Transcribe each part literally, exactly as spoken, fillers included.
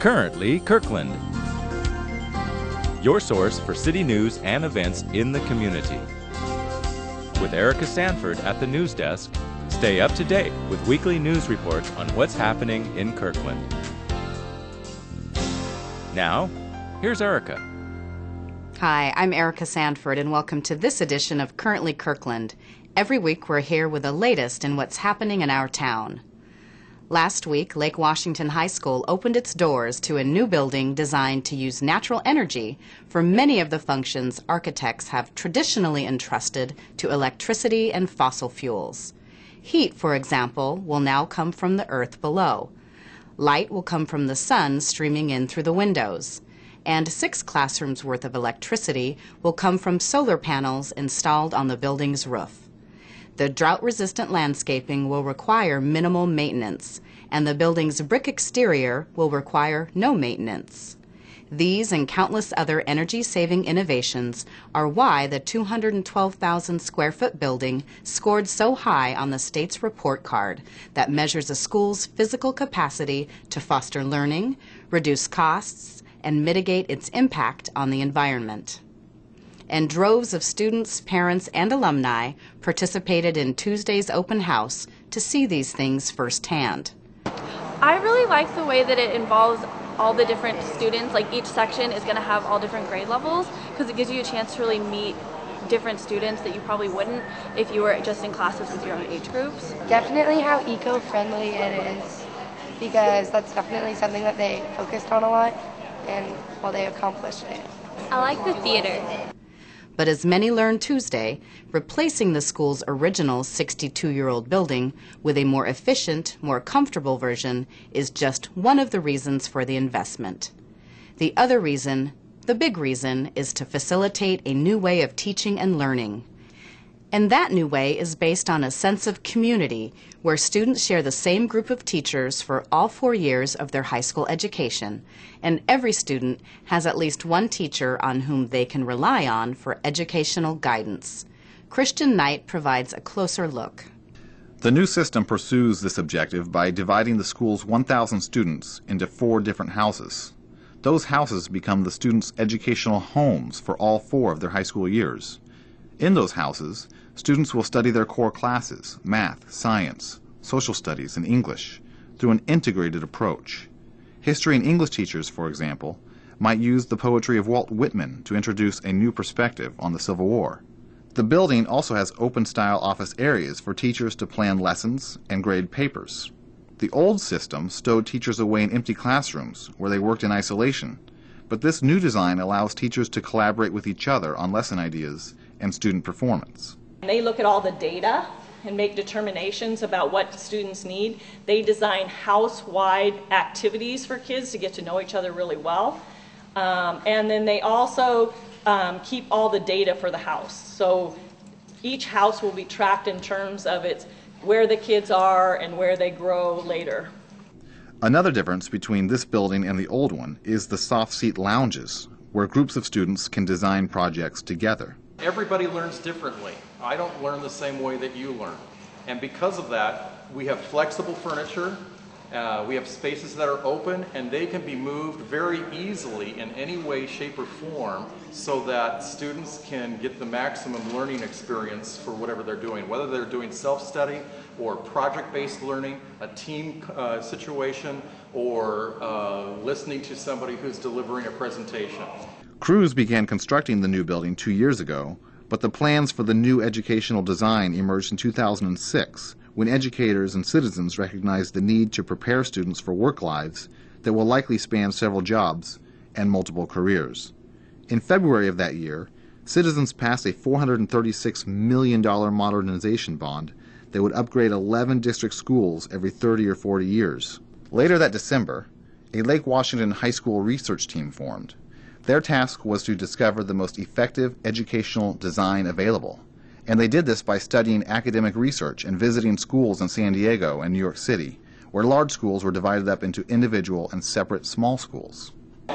Currently Kirkland, your source for city news and events in the community. With Erica Sanford at the news desk, stay up to date with weekly news reports on what's happening in Kirkland. Now, here's Erica. Hi, I'm Erica Sanford, and welcome to this edition of Currently Kirkland. Every week we're here with the latest in what's happening in our town. Last week, Lake Washington High School opened its doors to a new building designed to use natural energy for many of the functions architects have traditionally entrusted to electricity and fossil fuels. Heat, for example, will now come from the earth below. Light will come from the sun streaming in through the windows. And six classrooms worth of electricity will come from solar panels installed on the building's roof. The drought-resistant landscaping will require minimal maintenance, and the building's brick exterior will require no maintenance. These and countless other energy-saving innovations are why the two hundred twelve thousand square foot building scored so high on the state's report card that measures a school's physical capacity to foster learning, reduce costs, and mitigate its impact on the environment. And droves of students, parents, and alumni participated in Tuesday's open house to see these things firsthand. I really like the way that it involves all the different students. Like each section is going to have all different grade levels because it gives you a chance to really meet different students that you probably wouldn't if you were just in classes with your own age groups. Definitely how eco-friendly it is, because that's definitely something that they focused on a lot and well, they accomplished it. I like the theater. But as many learned Tuesday, replacing the school's original sixty-two-year-old building with a more efficient, more comfortable version is just one of the reasons for the investment. The other reason, the big reason, is to facilitate a new way of teaching and learning. And that new way is based on a sense of community where students share the same group of teachers for all four years of their high school education, and every student has at least one teacher on whom they can rely on for educational guidance. Christian Knight provides a closer look. The new system pursues this objective by dividing the school's one thousand students into four different houses. Those houses become the students' educational homes for all four of their high school years. In those houses, students will study their core classes, math, science, social studies, and English, through an integrated approach. History and English teachers, for example, might use the poetry of Walt Whitman to introduce a new perspective on the Civil War. The building also has open-style office areas for teachers to plan lessons and grade papers. The old system stowed teachers away in empty classrooms where they worked in isolation, but this new design allows teachers to collaborate with each other on lesson ideas and student performance. They look at all the data and make determinations about what students need. They design house-wide activities for kids to get to know each other really well. Um, and then they also um, keep all the data for the house. So each house will be tracked in terms of its where the kids are and where they grow later. Another difference between this building and the old one is the soft seat lounges, where groups of students can design projects together. Everybody learns differently. I don't learn the same way that you learn. And because of that, we have flexible furniture, uh, we have spaces that are open, and they can be moved very easily in any way, shape, or form so that students can get the maximum learning experience for whatever they're doing, whether they're doing self-study or project-based learning, a team uh, situation, or uh, listening to somebody who's delivering a presentation. Crews began constructing the new building two years ago, but the plans for the new educational design emerged in two thousand six, when educators and citizens recognized the need to prepare students for work lives that will likely span several jobs and multiple careers. In February of that year, citizens passed a four hundred thirty-six million dollars modernization bond that would upgrade eleven district schools every thirty or forty years. Later that December, a Lake Washington High School research team formed. Their task was to discover the most effective educational design available, and they did this by studying academic research and visiting schools in San Diego and New York City, where large schools were divided up into individual and separate small schools.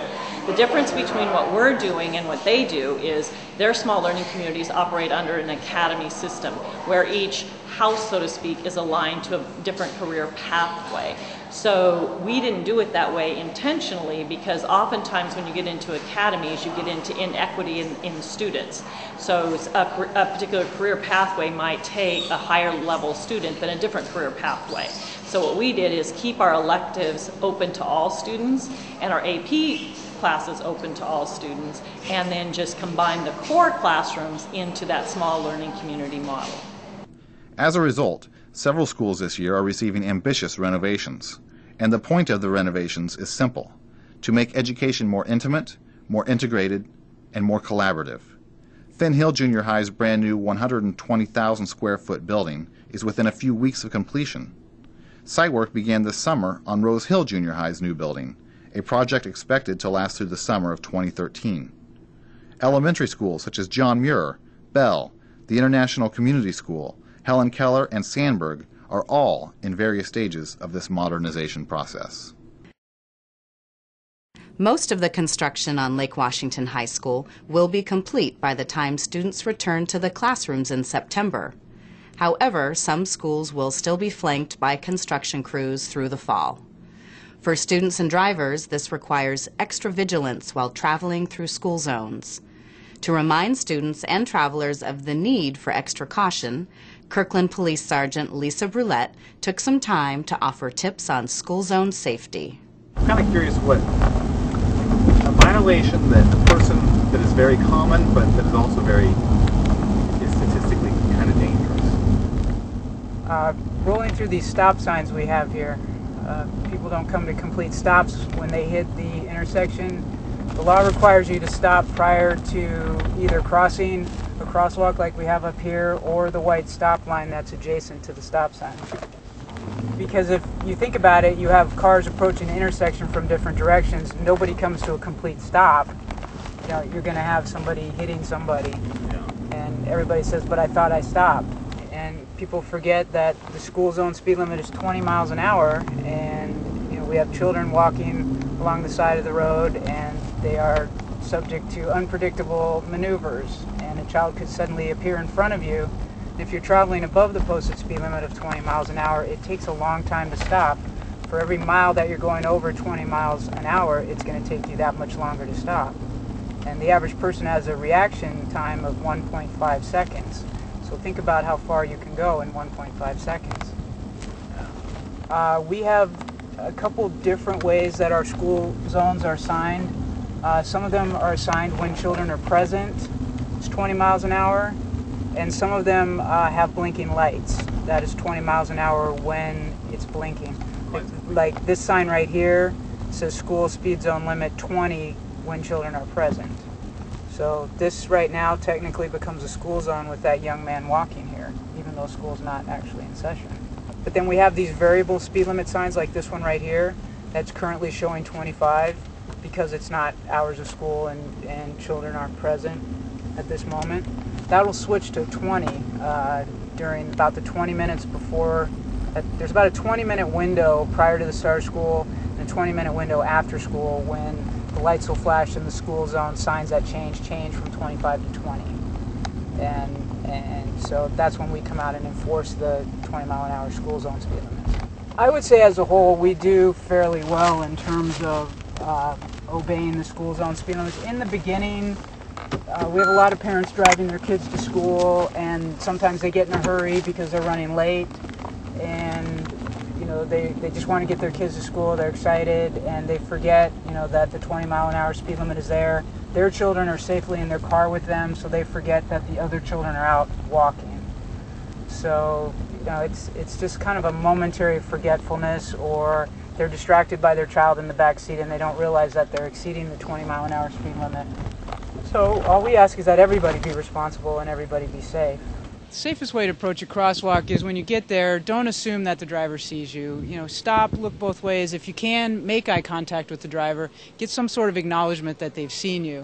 The difference between what we're doing and what they do is their small learning communities operate under an academy system where each house, so to speak, is aligned to a different career pathway. So we didn't do it that way intentionally because oftentimes when you get into academies, you get into inequity in, in students. So a, a particular career pathway might take a higher level student than a different career pathway. So what we did is keep our electives open to all students and our A P classes open to all students, and then just combine the core classrooms into that small learning community model. As a result, several schools this year are receiving ambitious renovations, and the point of the renovations is simple: to make education more intimate, more integrated, and more collaborative. Finn Hill Junior High's brand new one hundred twenty thousand square foot building is within a few weeks of completion. Site work began this summer on Rose Hill Junior High's new building, a project expected to last through the summer of twenty thirteen. Elementary schools such as John Muir, Bell, the International Community School, Helen Keller, and Sandburg are all in various stages of this modernization process. Most of the construction on Lake Washington High School will be complete by the time students return to the classrooms in September. However, some schools will still be flanked by construction crews through the fall. For students and drivers, this requires extra vigilance while traveling through school zones. To remind students and travelers of the need for extra caution, Kirkland Police Sergeant Lisa Brulette took some time to offer tips on school zone safety. I'm kind of curious what a violation that a person that is very common but that is also very is statistically kind of dangerous. Uh, rolling through these stop signs we have here, uh, people don't come to complete stops when they hit the intersection. The law requires you to stop prior to either crossing a crosswalk like we have up here or the white stop line that's adjacent to the stop sign. Because if you think about it, you have cars approaching the intersection from different directions. Nobody comes to a complete stop. You know, you're going to have somebody hitting somebody, and everybody says, "But I thought I stopped." And people forget that the school zone speed limit is twenty miles an hour, and you know we have children walking along the side of the road, and they are subject to unpredictable maneuvers, and a child could suddenly appear in front of you. If you're traveling above the posted speed limit of twenty miles an hour, it takes a long time to stop. For every mile that you're going over twenty miles an hour, it's going to take you that much longer to stop. And the average person has a reaction time of one point five seconds. So think about how far you can go in one point five seconds. Uh, we have a couple different ways that our school zones are assigned. Uh, some of them are assigned when children are present. It's twenty miles an hour. And some of them uh, have blinking lights. That is twenty miles an hour when it's blinking. Like, like this sign right here says school speed zone limit twenty when children are present. So this right now technically becomes a school zone with that young man walking here, even though school's not actually in session. But then we have these variable speed limit signs like this one right here that's currently showing twenty-five because it's not hours of school and, and children aren't present at this moment. That'll switch to twenty uh, during about the twenty minutes before. Uh, there's about a twenty minute window prior to the start of school and a twenty minute window after school when the lights will flash in the school zone. Signs that change change from twenty-five to twenty, and and so that's when we come out and enforce the twenty mile an hour school zone speed limits. I would say as a whole we do fairly well in terms of uh, obeying the school zone speed limits. In the beginning, Uh, we have a lot of parents driving their kids to school, and sometimes they get in a hurry because they're running late, and you know they, they just want to get their kids to school. They're excited, and they forget you know that the twenty mile an hour speed limit is there. Their children are safely in their car with them, so they forget that the other children are out walking. So you know it's it's just kind of a momentary forgetfulness, or they're distracted by their child in the back seat and they don't realize that they're exceeding the twenty mile an hour speed limit. So all we ask is that everybody be responsible and everybody be safe. The safest way to approach a crosswalk is when you get there, don't assume that the driver sees you. You know, stop, look both ways. If you can, make eye contact with the driver. Get some sort of acknowledgement that they've seen you.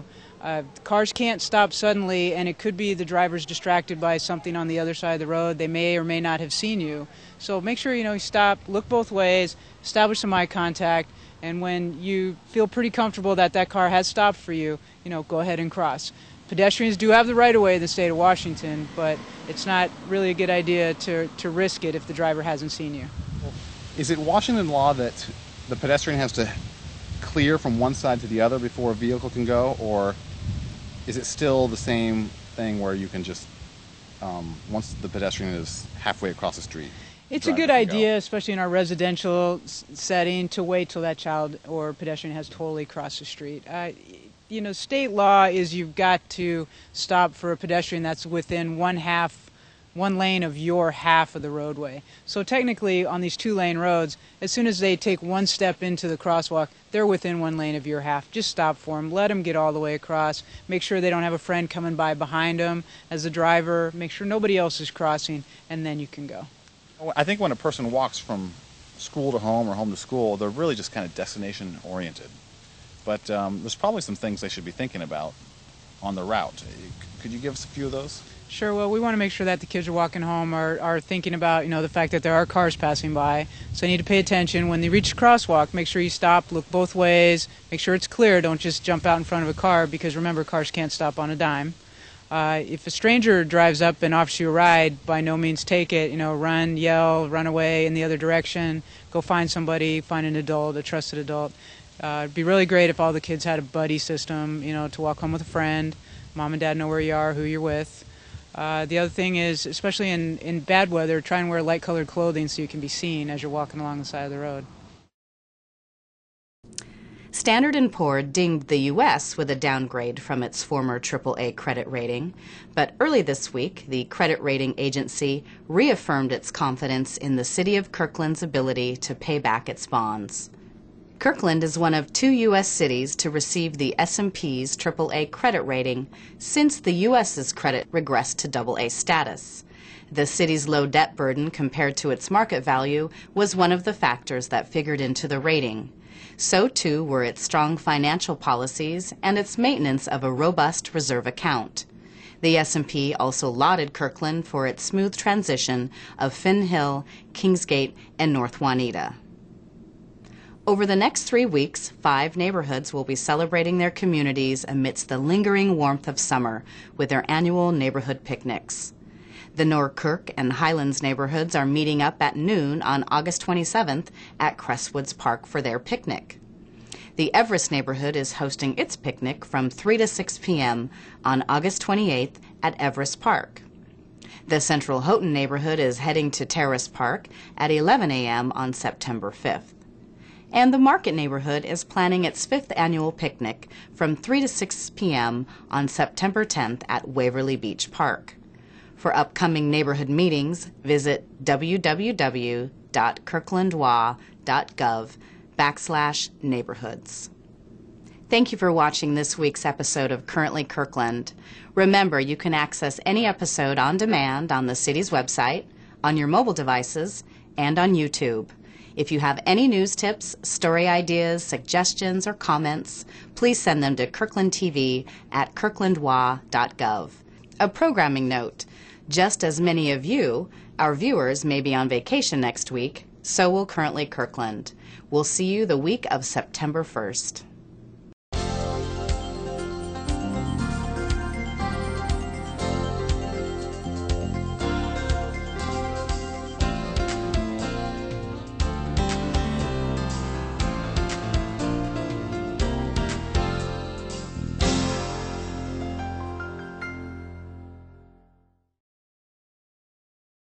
Uh, cars can't stop suddenly, and it could be the driver's distracted by something on the other side of the road. They may or may not have seen you. So make sure you know you stop, look both ways, establish some eye contact, and when you feel pretty comfortable that that car has stopped for you, you know, go ahead and cross. Pedestrians do have the right of way in the state of Washington, but it's not really a good idea to, to risk it if the driver hasn't seen you. Is it Washington law that the pedestrian has to clear from one side to the other before a vehicle can go, or is it still the same thing where you can just, um, once the pedestrian is halfway across the street? It's a good idea, especially in our residential s- setting, to wait till that child or pedestrian has totally crossed the street. Uh, you know, state law is you've got to stop for a pedestrian that's within one half, one lane of your half of the roadway. So technically, on these two-lane roads, as soon as they take one step into the crosswalk, they're within one lane of your half. Just stop for them. Let them get all the way across. Make sure they don't have a friend coming by behind them as a driver. Make sure nobody else is crossing, and then you can go. I think when a person walks from school to home or home to school, they're really just kind of destination oriented. But um, there's probably some things they should be thinking about on the route. Could you give us a few of those? Sure. Well, we want to make sure that the kids are walking home are, are thinking about, you know, the fact that there are cars passing by. So they need to pay attention. When they reach the crosswalk, make sure you stop, look both ways, make sure it's clear. Don't just jump out in front of a car, because remember, cars can't stop on a dime. Uh, if a stranger drives up and offers you a ride, by no means take it. You know, run, yell, run away in the other direction. Go find somebody, find an adult, a trusted adult. Uh, it'd be really great if all the kids had a buddy system, you know, to walk home with a friend. Mom and dad know where you are, who you're with. Uh, the other thing is, especially in, in bad weather, try and wear light-colored clothing so you can be seen as you're walking along the side of the road. Standard and Poor dinged the U S with a downgrade from its former triple A credit rating, but early this week, the credit rating agency reaffirmed its confidence in the city of Kirkland's ability to pay back its bonds. Kirkland is one of two U S cities to receive the S and P's triple A credit rating since the U S's credit regressed to double A status. The city's low debt burden compared to its market value was one of the factors that figured into the rating. So too were its strong financial policies and its maintenance of a robust reserve account. The S and P also lauded Kirkland for its smooth transition of Finn Hill, Kingsgate, and North Juanita. Over the next three weeks, five neighborhoods will be celebrating their communities amidst the lingering warmth of summer with their annual neighborhood picnics. The Norkirk and Highlands neighborhoods are meeting up at noon on August twenty-seventh at Crestwoods Park for their picnic. The Everest neighborhood is hosting its picnic from three to six p m on August twenty-eighth at Everest Park. The Central Houghton neighborhood is heading to Terrace Park at eleven a m on September fifth. And the Market neighborhood is planning its fifth annual picnic from three to six p m on September tenth at Waverly Beach Park. For upcoming neighborhood meetings, visit w w w dot kirklandwa dot gov backslash neighborhoods. Thank you for watching this week's episode of Currently Kirkland. Remember, you can access any episode on demand on the city's website, on your mobile devices, and on YouTube. If you have any news tips, story ideas, suggestions, or comments, please send them to kirklandtv at kirklandwa dot gov. A programming note: just as many of you, our viewers, may be on vacation next week, so will Currently Kirkland. We'll see you the week of September first.